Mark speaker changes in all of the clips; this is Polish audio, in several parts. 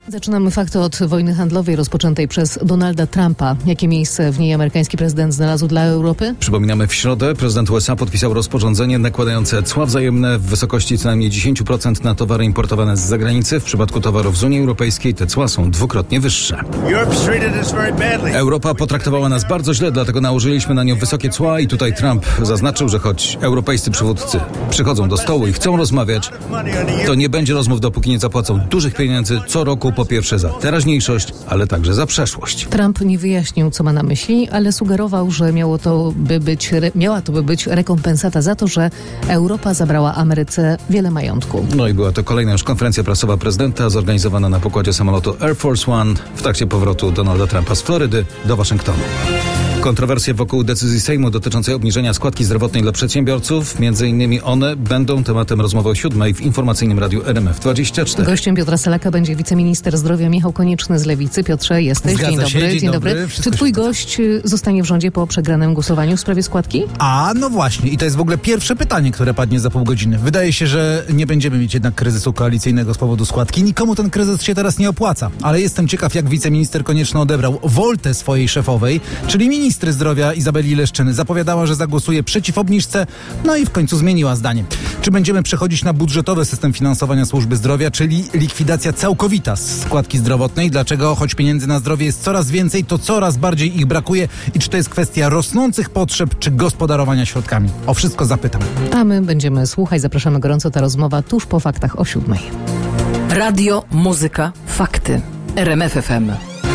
Speaker 1: Zaczynamy fakty od wojny handlowej rozpoczętej przez Donalda Trumpa. Jakie miejsce w niej amerykański prezydent znalazł dla Europy?
Speaker 2: Przypominamy, w środę prezydent USA podpisał rozporządzenie nakładające cła wzajemne w wysokości co najmniej 10% na towary importowane z zagranicy. W przypadku towarów z Unii Europejskiej te cła są dwukrotnie wyższe. Europa potraktowała nas bardzo źle, dlatego nałożyliśmy na nią wysokie cła i tutaj Trump zaznaczył, że choć europejscy przywódcy przychodzą do stołu i chcą rozmawiać, to nie będzie rozmów, dopóki nie zapłacą dużych pieniędzy co roku, po pierwsze za teraźniejszość, ale także za przeszłość.
Speaker 1: Trump nie wyjaśnił, co ma na myśli, ale sugerował, że miała to być rekompensata za to, że Europa zabrała Ameryce wiele majątku.
Speaker 2: No i była to kolejna już konferencja prasowa prezydenta zorganizowana na pokładzie samolotu Air Force One w trakcie powrotu Donalda Trumpa z Florydy do Waszyngtonu. Kontrowersje wokół decyzji Sejmu dotyczącej obniżenia składki zdrowotnej dla przedsiębiorców. Między innymi one będą tematem rozmowy o 7:00 w informacyjnym radiu RMF24.
Speaker 1: Gościem Piotra Selaka będzie wiceminister zdrowia Michał Konieczny z Lewicy. Piotrze, jesteś. Dzień dobry. Czy twój gość zostanie w rządzie po przegranym głosowaniu w sprawie składki?
Speaker 3: A, no właśnie. I to jest w ogóle pierwsze pytanie, które padnie za pół godziny. Wydaje się, że nie będziemy mieć jednak kryzysu koalicyjnego z powodu składki. Nikomu ten kryzys się teraz nie opłaca. Ale jestem ciekaw, jak wiceminister Konieczny odebrał woltę swojej szefowej, czyli ministry zdrowia Izabeli Leszczyny. Zapowiadała, że zagłosuje przeciw obniżce, no i w końcu zmieniła zdanie. Czy będziemy przechodzić na budżetowy system finansowania służby zdrowia, czyli likwidacja całkowita składki zdrowotnej? Dlaczego, choć pieniędzy na zdrowie jest coraz więcej, to coraz bardziej ich brakuje? I czy to jest kwestia rosnących potrzeb, czy gospodarowania środkami? O wszystko zapytam.
Speaker 1: A my będziemy słuchać. Zapraszamy gorąco, ta rozmowa tuż po faktach o 7:00.
Speaker 4: Radio, muzyka, fakty. RMF FM.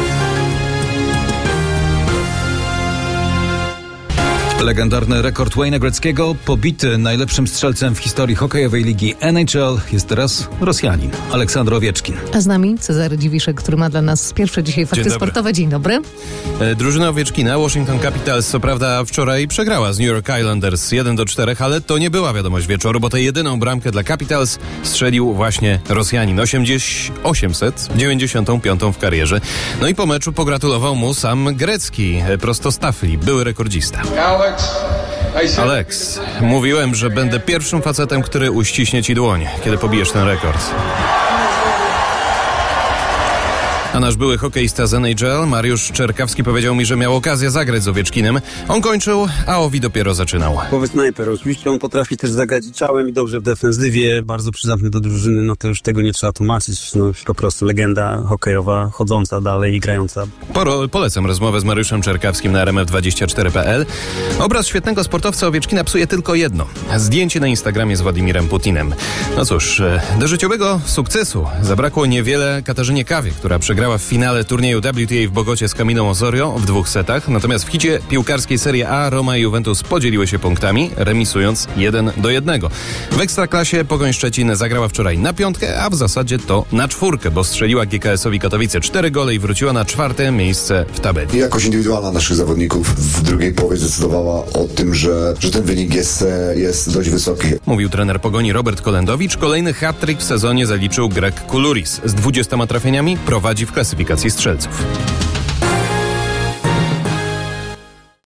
Speaker 2: Legendarny rekord Wayne'a Gretzkiego, pobity najlepszym strzelcem w historii hokejowej ligi NHL, jest teraz Rosjanin, Aleksandr Owieczkin.
Speaker 1: A z nami Cezary Dziwiszek, który ma dla nas pierwsze dzisiaj fakty sportowe. Dzień dobry.
Speaker 5: Drużyna Owieczkina, Washington Capitals, co prawda wczoraj przegrała z New York Islanders 1-4, ale to nie była wiadomość wieczoru, bo tę jedyną bramkę dla Capitals strzelił właśnie Rosjanin. 895 w karierze. No i po meczu pogratulował mu sam Grecki, prosto z tafli, były rekordzista. Alex, mówiłem, że będę pierwszym facetem, który uściśnie ci dłoń, kiedy pobijesz ten rekord. A nasz były hokeista z NHL, Mariusz Czerkawski, powiedział mi, że miał okazję zagrać z Owieczkinem. On kończył, a Owi dopiero zaczynał.
Speaker 6: Snajper, oczywiście on potrafi też zagrać ciałem i dobrze w defensywie, bardzo przydatny do drużyny, no to już tego nie trzeba tłumaczyć, no po prostu legenda hokejowa, chodząca dalej i grająca.
Speaker 5: Polecam rozmowę z Mariuszem Czerkawskim na rmf24.pl. Obraz świetnego sportowca Owieczkina psuje tylko jedno. Zdjęcie na Instagramie z Władimirem Putinem. No cóż, do życiowego sukcesu zabrakło niewiele Katarzynie Kawie, która przegrała w finale turnieju WTA w Bogocie z Caminą Osorio w 2 setach. Natomiast w hicie piłkarskiej Serie A Roma i Juventus podzieliły się punktami, remisując 1-1. W Ekstraklasie Pogoń Szczecin zagrała wczoraj na 5, a w zasadzie to na 4, bo strzeliła GKS-owi Katowice 4 gole i wróciła na 4. miejsce w tabeli.
Speaker 7: Jakość indywidualna naszych zawodników w drugiej połowie zdecydowała o tym, że ten wynik jest dość wysoki.
Speaker 5: Mówił trener Pogoni Robert Kolendowicz. Kolejny hat-trick w sezonie zaliczył Greg Kuluris. Z 20 trafieniami prowadzi w klasyfikacji strzelców.